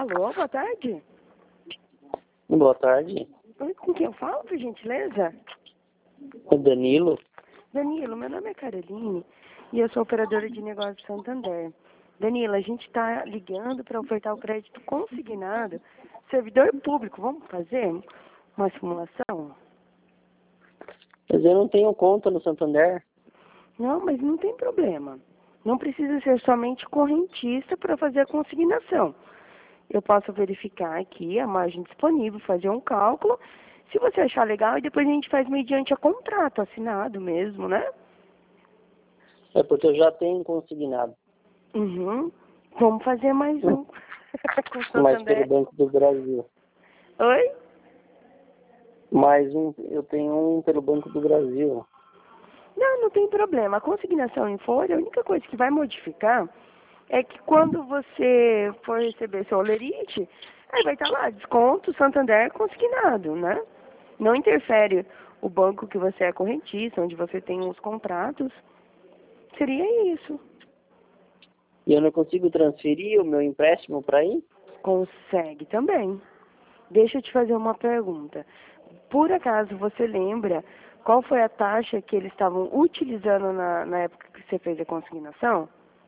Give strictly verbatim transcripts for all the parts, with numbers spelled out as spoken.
Alô, boa tarde. Boa tarde. Oi, com quem eu falo, por gentileza? É Danilo. Danilo, meu nome é Caroline e eu sou operadora de negócios de Santander. Danilo, a gente está ligando para ofertar o crédito consignado. Servidor público, vamos fazer uma simulação? Mas eu não tenho conta no Santander. Não, mas não tem problema. Não precisa ser somente correntista para fazer a consignação. Eu posso verificar aqui a margem disponível, fazer um cálculo. Se você achar legal, e depois a gente faz mediante a contrato assinado mesmo, né? É porque eu já tenho consignado. Uhum. Vamos fazer mais um. Com o Mas pelo Santander. Banco do Brasil. Oi? Mais um, eu tenho um pelo Banco do Brasil. Não, não tem problema. A consignação em folha, a única coisa que vai modificar é que quando você for receber seu olerite, aí vai estar lá, desconto Santander consignado, né? Não interfere o banco que você é correntista, onde você tem os contratos. Seria isso. E eu não consigo transferir o meu empréstimo para aí? Consegue também. Deixa eu te fazer uma pergunta. Por acaso você lembra qual foi a taxa que eles estavam utilizando na, na época que você fez a consignação?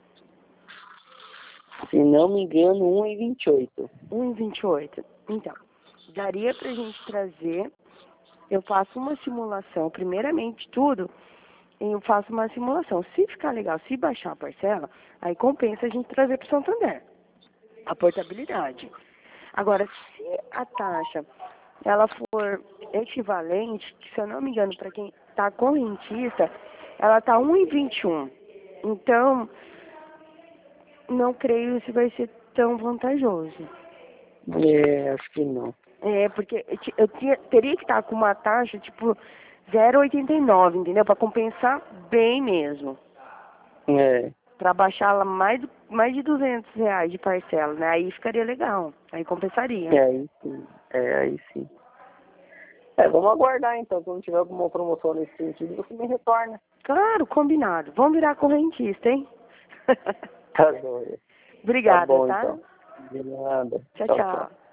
Se não me engano, um e vinte e oito. um e vinte e oito. Então, daria pra gente trazer, eu faço uma simulação, primeiramente tudo, eu faço uma simulação. Se ficar legal, se baixar a parcela, aí compensa a gente trazer para o Santander a portabilidade. Agora, se a taxa ela for equivalente, que se eu não me engano, para quem está correntista, ela está um e vinte e um. Então, não creio se vai ser tão vantajoso. É, acho que não. É, porque eu, ti- eu tinha, teria que estar com uma taxa tipo zero vírgula oitenta e nove, entendeu? Para compensar bem mesmo. É, Para baixar ela mais, mais de duzentos reais de parcela, né? Aí ficaria legal. Aí compensaria. é aí sim. É, aí sim. É, vamos aguardar então. Quando tiver alguma promoção nesse sentido, você me retorna. Claro, combinado. Vamos virar correntista, hein? Tá bom. Tá Obrigada, bom tá? então. De nada. Tchau, Tchau, tchau. tchau.